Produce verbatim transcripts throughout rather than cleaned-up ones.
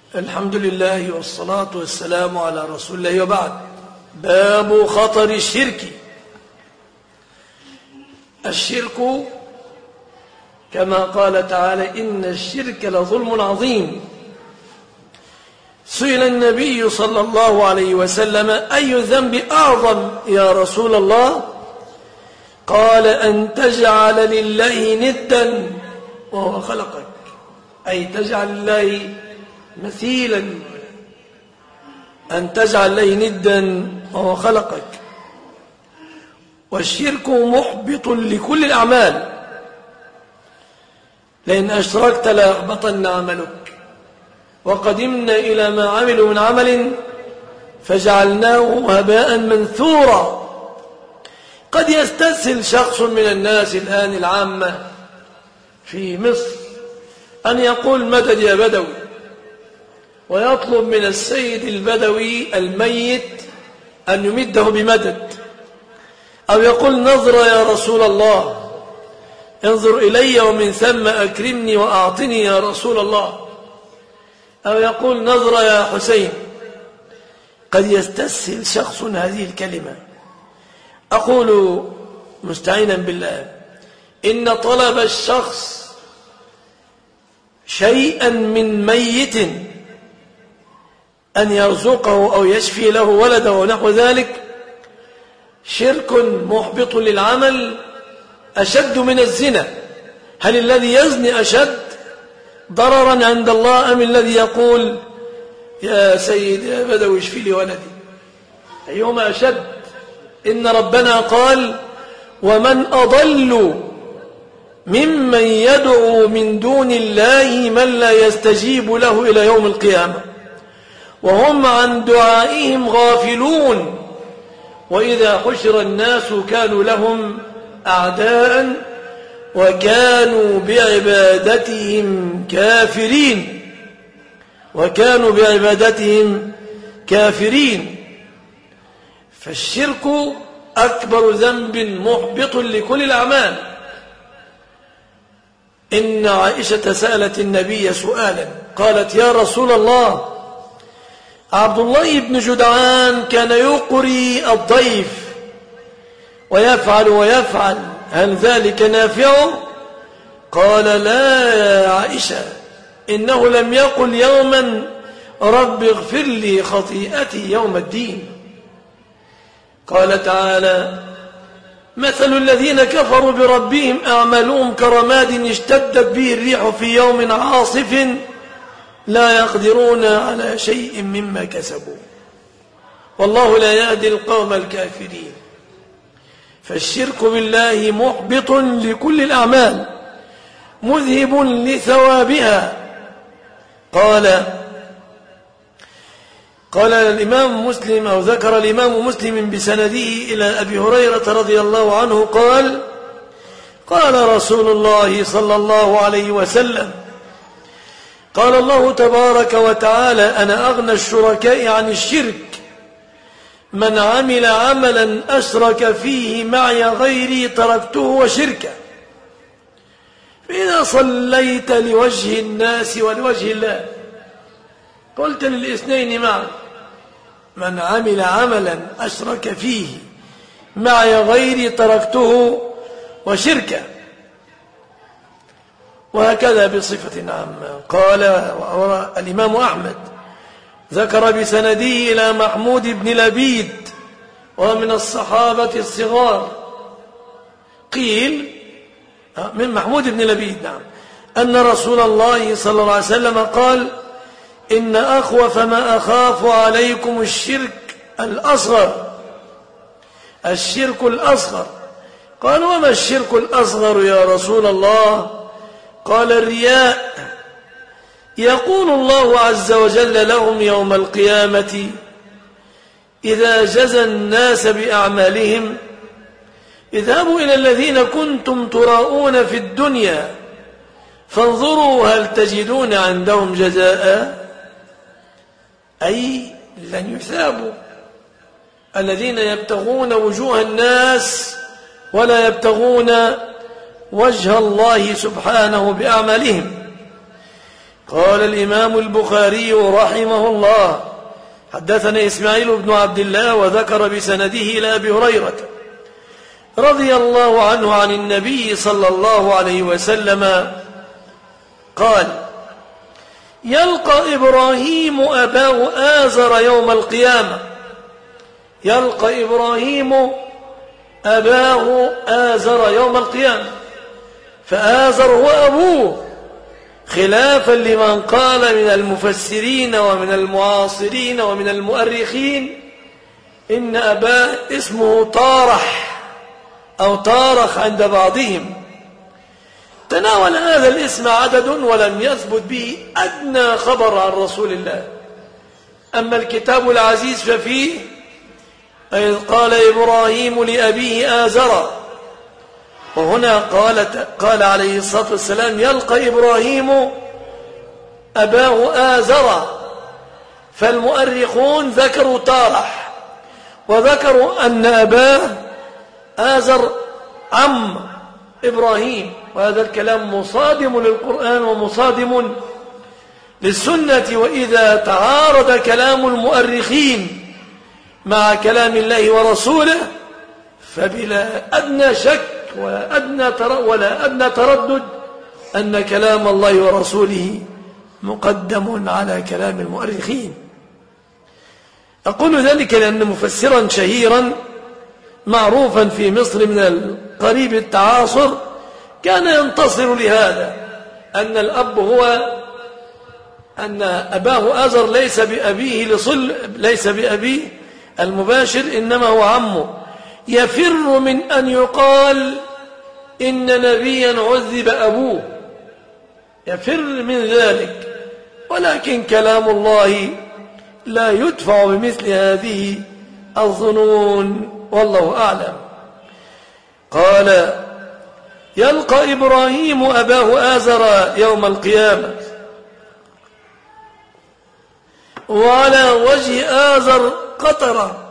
الحمد لله والصلاة والسلام على رسول الله، وبعد. باب خطر الشرك. الشرك كما قال تعالى: إن الشرك لظلم عظيم. سئل النبي صلى الله عليه وسلم: أي الذنب أعظم يا رسول الله؟ قال: أن تجعل لله ندا وهو خلقك، أي تجعل لله مثيلا، أن تجعل له ندا وهو خلقك. والشرك محبط لكل الأعمال، لئن أشركت ليحبطن عملك. وقدمنا إلى ما عملوا من عمل فجعلناه هباء منثورا. قد يستسهل شخص من الناس الآن العامة في مصر أن يقول: مدد يا بدوي، ويطلب من السيد البدوي الميت أن يمده بمدد، أو يقول: نظر يا رسول الله، انظر إلي ومن ثم أكرمني وأعطني يا رسول الله، أو يقول: نظر يا حسين. قد يستسهل شخص هذه الكلمة. أقول مستعينا بالله: إن طلب الشخص شيئا من ميت أن يرزقه أو يشفي له ولده ونحو ذلك شرك محبط للعمل أشد من الزنا. هل الذي يزني أشد ضررا عند الله أم الذي يقول: يا سيد يا بدوي اشفي لي ولدي؟ أيهما أشد؟ إن ربنا قال: ومن أضل ممن يدعو من دون الله من لا يستجيب له إلى يوم القيامة وهم عن دعائهم غافلون وإذا حشر الناس كانوا لهم أعداء وكانوا بعبادتهم كافرين وكانوا بعبادتهم كافرين. فالشرك أكبر ذنب محبط لكل الأعمال. إن عائشة سألت النبي سؤالا، قالت: يا رسول الله، عبد الله بن جدعان كان يقري الضيف ويفعل ويفعل، هل ذلك نافعه؟ قال: لا يا عائشة، إنه لم يقل يوما رب اغفر لي خطيئتي يوم الدين. قال تعالى: مثل الذين كفروا بربهم أعمالهم كرماد اشتدت به الريح في يوم عاصف لا يقدرون على شيء مما كسبوا والله لا يهدي القوم الكافرين. فالشرك بالله محبط لكل الأعمال مذهب لثوابها. قال قال الإمام مسلم أو ذكر الإمام مسلم بسنده إلى أبي هريرة رضي الله عنه قال: قال رسول الله صلى الله عليه وسلم: قال الله تبارك وتعالى: أنا أغنى الشركاء عن الشرك، من عمل عملا أشرك فيه معي غيري تركته وشركه. فإذا صليت لوجه الناس ولوجه الله قلت للاثنين معا: من عمل عملا أشرك فيه معي غيري تركته وشركه. وهكذا بصفة عامة. قال الإمام أحمد ذكر بسنده إلى محمود بن لبيد ومن الصحابة الصغار، قيل من محمود بن لبيد نعم أن رسول الله صلى الله عليه وسلم قال: إن أخوف ما أخاف عليكم الشرك الأصغر. الشرك الأصغر. قال: وما الشرك الأصغر يا رسول الله؟ قال: الرياء. يقول الله عز وجل لهم يوم القيامة إذا جزى الناس بأعمالهم: اذهبوا إلى الذين كنتم تراءون في الدنيا فانظروا هل تجدون عندهم جزاء. أي لن يثابوا. الذين يبتغون وجوه الناس ولا يبتغون وجه الله سبحانه بأعمالهم. قال الإمام البخاري رحمه الله: حدثنا إسماعيل بن عبد الله، وذكر بسنده إلى أبي هريرة رضي الله عنه عن النبي صلى الله عليه وسلم قال: يلقى إبراهيم أباه آزر يوم القيامة. يلقى إبراهيم أباه آزر يوم القيامة، فآزر هو أبوه، خلافا لمن قال من المفسرين ومن المعاصرين ومن المؤرخين إن أباه اسمه طارح أو طارخ عند بعضهم. تناول هذا الاسم عدد ولم يثبت به أدنى خبر عن رسول الله. أما الكتاب العزيز ففيه: إذ قال إبراهيم لأبيه آزر. وهنا قال, قال عليه الصلاة والسلام: يلقى إبراهيم أباه آزر. فالمؤرخون ذكروا طارح، وذكروا أن أباه آزر عم إبراهيم، وهذا الكلام مصادم للقرآن ومصادم للسنة. وإذا تعارض كلام المؤرخين مع كلام الله ورسوله فبلا أدنى شك ولا أدنى ولا أدنى تردد أن كلام الله ورسوله مقدم على كلام المؤرخين. أقول ذلك لأن مفسرا شهيرا معروفا في مصر من القريب التعاصر كان ينتصر لهذا، أن الأب هو أن أباه آزر ليس بأبيه لصل ليس بأبيه المباشر، إنما هو عمه. يفر من أن يقال إن نبيا عذب أبوه، يفر من ذلك. ولكن كلام الله لا يدفع بمثل هذه الظنون، والله أعلم. قال: يلقى إبراهيم أباه آزر يوم القيامة، وعلى وجه آزر قطرة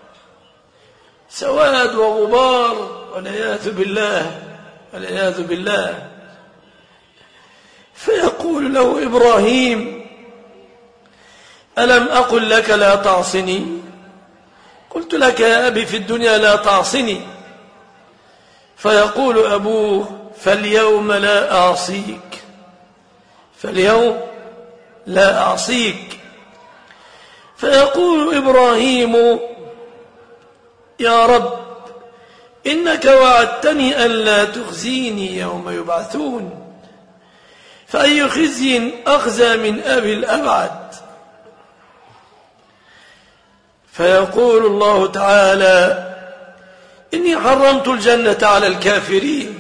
سواد وغبار، والعياذ بالله والعياذ بالله. فيقول له إبراهيم: ألم أقل لك لا تعصني؟ قلت لك يا أبي في الدنيا لا تعصني. فيقول أبوه: فاليوم لا أعصيك، فاليوم لا أعصيك. فيقول إبراهيم: يا رب، إنك وعدتني ألا تخزيني يوم يبعثون، فأي خزي أخزى من أبي الأبعد. فيقول الله تعالى: إني حرمت الجنة على الكافرين،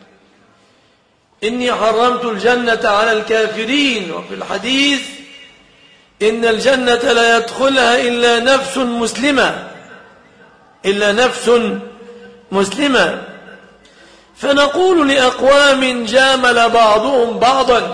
إني حرمت الجنة على الكافرين. وفي الحديث: إن الجنة لا يدخلها إلا نفس مسلمة، إلا نفس مسلمة. فنقول لأقوام جامل بعضهم بعضا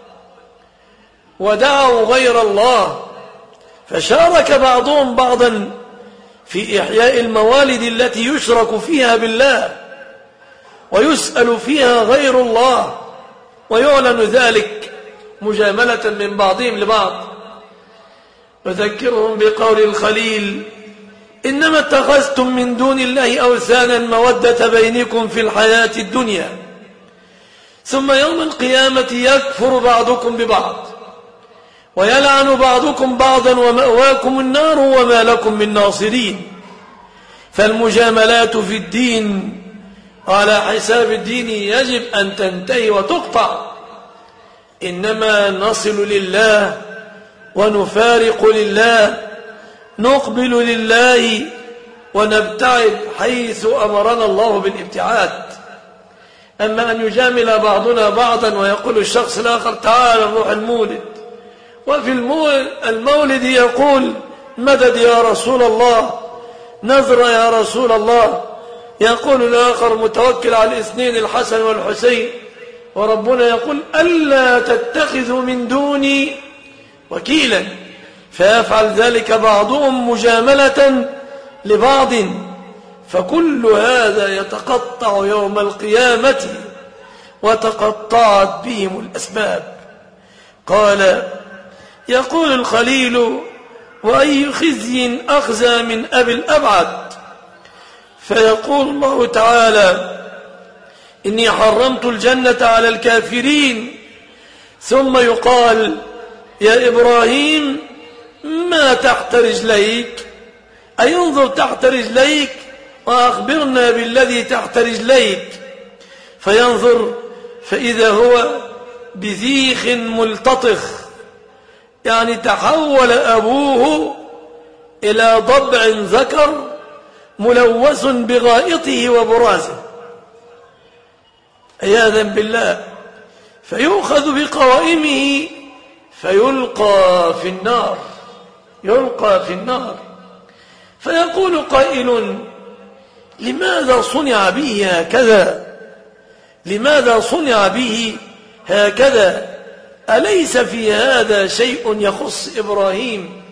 ودعوا غير الله، فشارك بعضهم بعضا في إحياء الموالد التي يشرك فيها بالله ويسأل فيها غير الله، ويعلن ذلك مجاملة من بعضهم لبعض. وذكرهم بقول الخليل: إنما اتخذتم من دون الله أوثانا مودة بينكم في الحياة الدنيا، ثم يوم القيامة يكفر بعضكم ببعض ويلعن بعضكم بعضا ومأواكم النار وما لكم من ناصرين. فالمجاملات في الدين على حساب الدين يجب أن تنتهي وتقطع. إنما نصل لله ونفارق لله، نقبل لله ونبتعد حيث أمرنا الله بالابتعاد. أما أن يجامل بعضنا بعضا ويقول الشخص الآخر: تعال نروح المولد، وفي المولد يقول: مدد يا رسول الله، نذر يا رسول الله. يقول الآخر متوكل على الاثنين الحسن والحسين، وربنا يقول: ألا تتخذوا من دوني وكيلا. فيفعل ذلك بعضهم مجاملة لبعض، فكل هذا يتقطع يوم القيامة وتقطعت بهم الأسباب. قال: يقول الخليل: وأي خزي أخزى من أبي الأبعد؟ فيقول الله تعالى: إني حرمت الجنة على الكافرين. ثم يقال: يا إبراهيم ما تحت رجليك؟ أي انظر تحت رجليك وأخبرنا بالذي تحت رجليك. فينظر فإذا هو بذيخ ملتطخ، يعني تحول أبوه إلى ضبع ذكر ملوث بغائطه وبرازه عياذا بالله، فيؤخذ بقوائمه فيلقى في النار يلقى في النار. فيقول قائل: لماذا صنع به هكذا؟ لماذا صنع به هكذا؟ أليس في هذا شيء يخص إبراهيم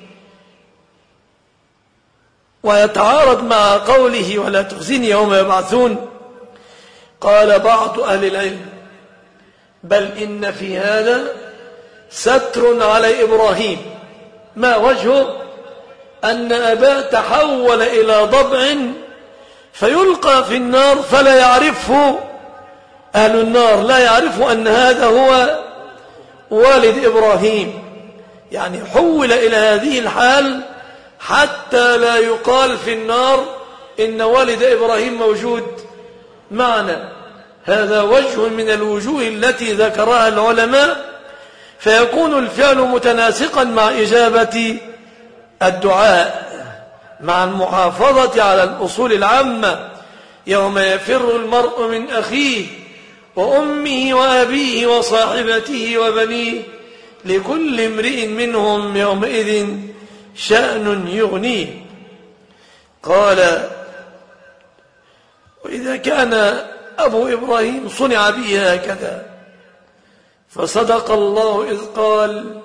ويتعارض مع قوله: ولا تخزني يوم يبعثون؟ قال بعض أهل العلم: بل إن في هذا ستر على إبراهيم. ما وجهه؟ أن أباه تحول إلى ضبع فيلقى في النار فلا يعرفه أهل النار، لا يعرفوا أن هذا هو والد إبراهيم، يعني حول إلى هذه الحال حتى لا يقال في النار إن والد إبراهيم موجود معنا. هذا وجه من الوجوه التي ذكرها العلماء، فيكون الفعل متناسقا مع إجابة الدعاء مع المحافظة على الأصول العامة: يوم يفر المرء من أخيه وأمه وأبيه وصاحبته وبنيه لكل امرئ منهم يومئذ شأن يغنيه. قال: وإذا كان أبو إبراهيم صنع به هكذا، فصدق الله إذ قال: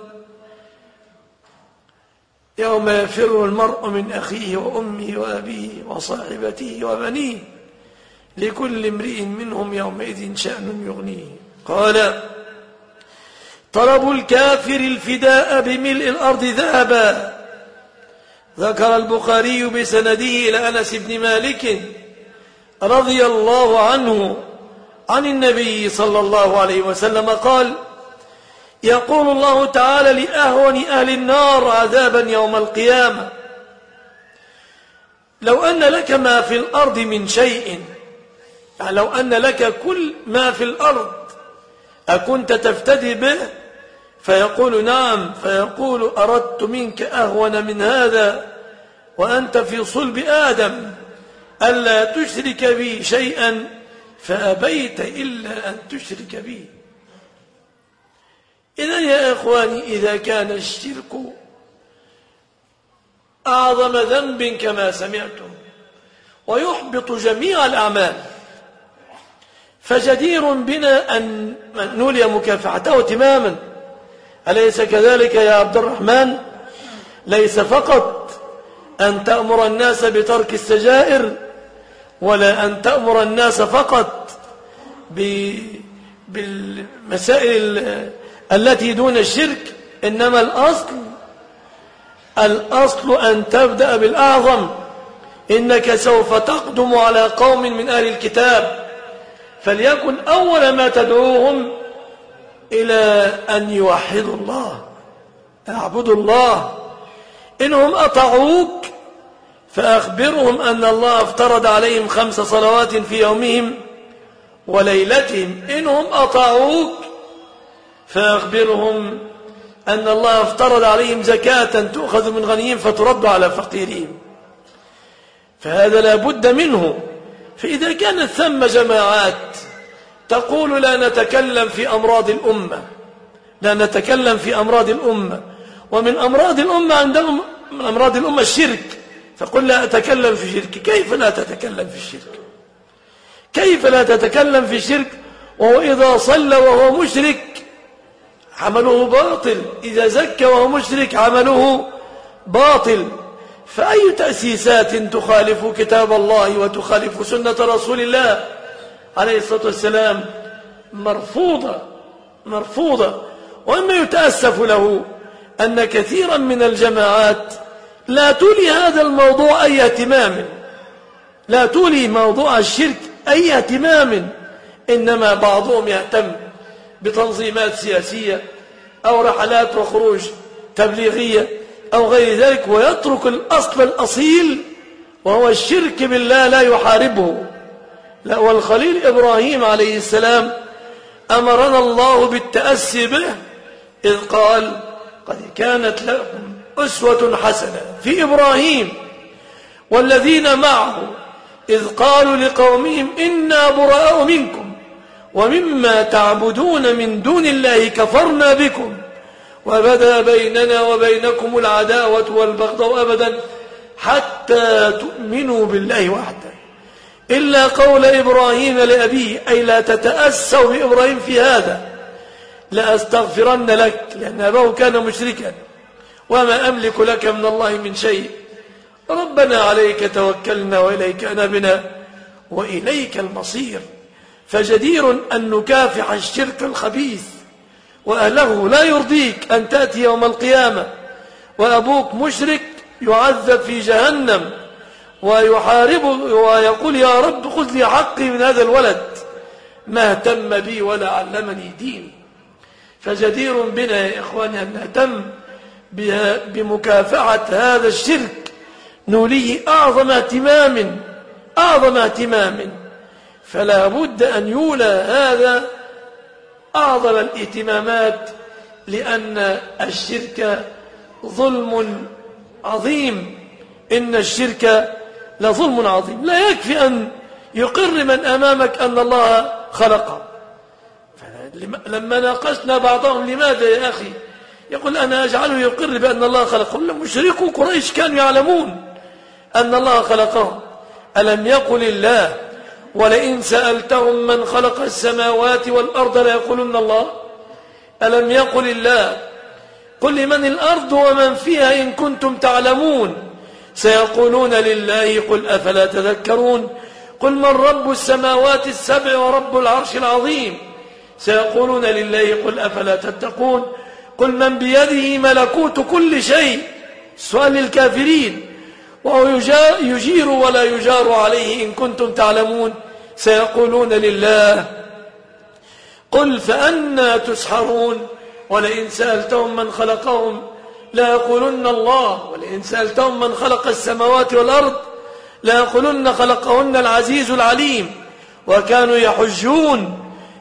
يوم يفر المرء من أخيه وأمه وأبيه وصاحبته وبنيه لكل امرئ منهم يومئذ شأن يغنيه. قال: طلب الكافر الفداء بملء الأرض ذهبا. ذكر البخاري بسنده إلى أنس بن مالك رضي الله عنه عن النبي صلى الله عليه وسلم قال: يقول الله تعالى لأهون أهل النار عذابا يوم القيامة: لو أن لك ما في الأرض من شيء، يعني لو أن لك كل ما في الأرض أكنت تفتدي به؟ فيقول: نعم. فيقول: أردت منك أهون من هذا وأنت في صلب آدم ألا تشرك بي شيئا فأبيت إلا أن تشرك بي. إذن يا إخواني، إذا كان الشرك أعظم ذنب كما سمعتم ويحبط جميع الأعمال، فجدير بنا أن نولي مكافحته تماما. أليس كذلك يا عبد الرحمن؟ ليس فقط أن تأمر الناس بترك السجائر، ولا أن تأمر الناس فقط بالمسائل التي دون الشرك، إنما الأصل الأصل أن تبدأ بالأعظم. إنك سوف تقدم على قوم من أهل الكتاب، فليكن أول ما تدعوهم إلى أن يوحدوا الله، اعبدوا الله. إنهم أطاعوك فأخبرهم أن الله افترض عليهم خمس صلوات في يومهم وليلتهم. إنهم أطاعوك فأخبرهم أن الله افترض عليهم زكاة تؤخذ من غنيهم فترد على فقيرهم. فهذا لا بد منه. فإذا كانت ثم جماعات تقول: لا نتكلم في أمراض الأمة، لا نتكلم في أمراض الأمة، ومن أمراض الأمة عندهم من أمراض الأمة الشرك، فقل: لا أتكلم في الشرك. كيف لا تتكلم في الشرك؟ كيف لا تتكلم في الشرك وهو إذا صلى وهو مشرك عمله باطل، إذا زكى وهو مشرك عمله باطل؟ فأي تأسيسات تخالف كتاب الله وتخالف سنة رسول الله عليه الصلاة والسلام مرفوضة مرفوضة. وإما يتأسف له أن كثيرا من الجماعات لا تولي هذا الموضوع أي اهتمام، لا تولي موضوع الشرك أي اهتمام، إنما بعضهم يهتم بتنظيمات سياسية أو رحلات وخروج تبليغية أو غير ذلك، ويترك الأصل الأصيل وهو الشرك بالله لا يحاربه. لا، والخليل إبراهيم عليه السلام أمرنا الله بالتأسي به إذ قال قد كانت لكم أسوة حسنة في إبراهيم والذين معه إذ قالوا لقومهم إنا براء منكم ومما تعبدون من دون الله كفرنا بكم وبدا بيننا وبينكم العداوة والبغضاء أبدا حتى تؤمنوا بالله وحده إلا قول إبراهيم لأبيه، أي لا تتأسوا بإبراهيم في هذا، لأستغفرن لك، لأن أباه كان مشركا وما أملك لك من الله من شيء، ربنا عليك توكلنا وإليك أنبنا وإليك المصير. فجدير أن نكافح الشرك الخبيث وأهله. لا يرضيك أن تأتي يوم القيامة وأبوك مشرك يعذب في جهنم ويحاربه ويقول يا رب خذ لي حقي من هذا الولد، ما اهتم بي ولا علمني دين. فجدير بنا يا إخواني أن نهتم بمكافحة هذا الشرك، نوليه أعظم اهتمام أعظم اهتمام. فلا بد أن يولى هذا أعظم الاهتمامات، لأن الشرك ظلم عظيم، إن الشرك لظلم عظيم. لا يكفي أن يقر من أمامك أن الله خلقه. لما ناقشنا بعضهم لماذا يا أخي يقول أنا أجعله يقر بأن الله خلقه، مشركو قريش كانوا يعلمون أن الله خلقهم. ألم يقل الله ولئن سألتهم من خلق السماوات والأرض ليقولن الله؟ ألم يقل الله قل لمن الأرض ومن فيها إن كنتم تعلمون؟ سيقولون لله قل أفلا تذكرون؟ قل من رب السماوات السبع ورب العرش العظيم؟ سيقولون لله قل أفلا تتقون؟ قل من بيده ملكوت كل شيء؟ سؤال للكافرين. وهو يجير ولا يجار عليه إن كنتم تعلمون؟ سيقولون لله قل فأنى تسحرون؟ ولئن سألتهم من خلقهم ليقولن الله، ولئن سألتهم من خلق السماوات والأرض ليقولن خلقهن العزيز العليم. وكانوا يحجون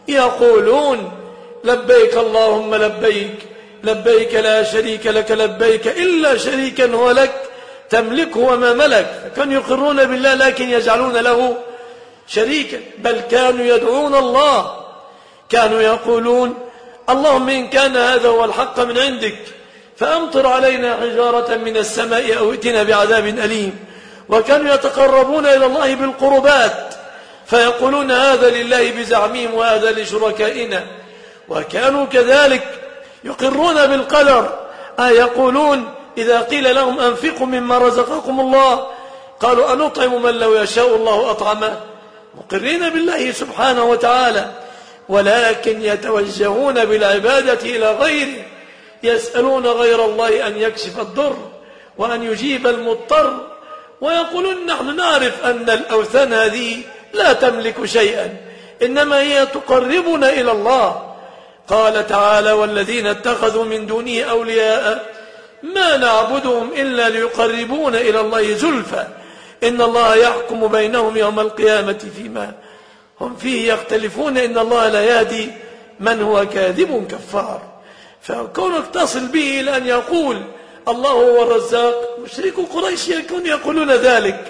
يقولون لبيك اللهم لبيك لبيك لا شريك لك لبيك إلا شريكا هو لك تملكه وما ملك. كانوا يقرون بالله لكن يجعلون له شريكا، بل كانوا يدعون الله، كانوا يقولون اللهم إن كان هذا هو الحق من عندك فأمطر علينا حجارة من السماء أو ائتنا بعذاب أليم. وكانوا يتقربون إلى الله بالقربات فيقولون هذا لله بزعمهم وهذا لشركائنا. وكانوا كذلك يقرون بالقدر، آه يقولون إذا قيل لهم أنفقوا مما رزقكم الله قالوا أنطعم من لو يشاء الله أطعمه، مقرين بالله سبحانه وتعالى، ولكن يتوجهون بالعبادة إلى غيره، يسألون غير الله أن يكشف الضر وأن يجيب المضطر، ويقولون نحن نعرف أن الأوثان هذه لا تملك شيئا إنما هي تقربنا إلى الله. قال تعالى والذين اتخذوا من دونه أولياء ما نعبدهم إلا ليقربون إلى الله زلفى إن الله يحكم بينهم يوم القيامة فيما هم فيه يختلفون إن الله لا يهدي من هو كاذب كفار. فكونك تصل به إلى أن يقول الله هو الرزاق، مشركو قريش يكون يقولون ذلك.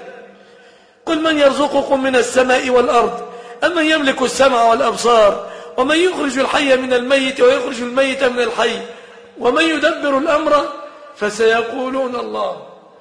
قل من يرزقكم من السماء والأرض أمن يملك السمع والأبصار ومن يخرج الحي من الميت ويخرج الميت من الحي ومن يدبر الأمر فسيقولون الله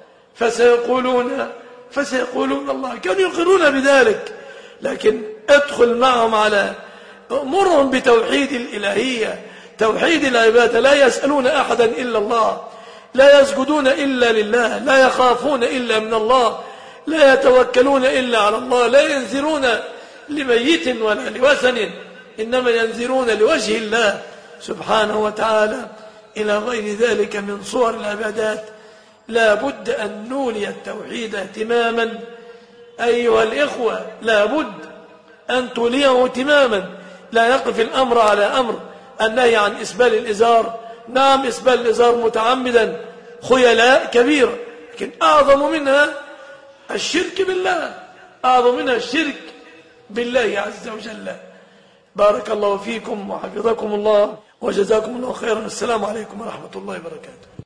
فسيقولون فسيقولون الله. كانوا يقرون بذلك، لكن ادخل معهم على أمرهم بتوحيد الإلهية، توحيد العبادة، لا يسألون أحدا إلا الله، لا يسجدون إلا لله، لا يخافون إلا من الله، لا يتوكلون إلا على الله، لا ينذرون لميت ولا لوثن، إنما ينذرون لوجه الله سبحانه وتعالى إلى غير ذلك من صور العبادات، لا بد أن نولي التوحيد اهتماما. أيها الإخوة، لا بد أن توليه اهتماما، لا يقف الأمر على أمر النهي عن إسبال الإزار. نعم، إسبال الإزار متعمدا خيلاء كبيرة، لكن أعظم منها الشرك بالله، أعظم منها الشرك بالله عز وجل. بارك الله فيكم وحفظكم الله وجزاكم الله خيرا. السلام عليكم ورحمة الله وبركاته.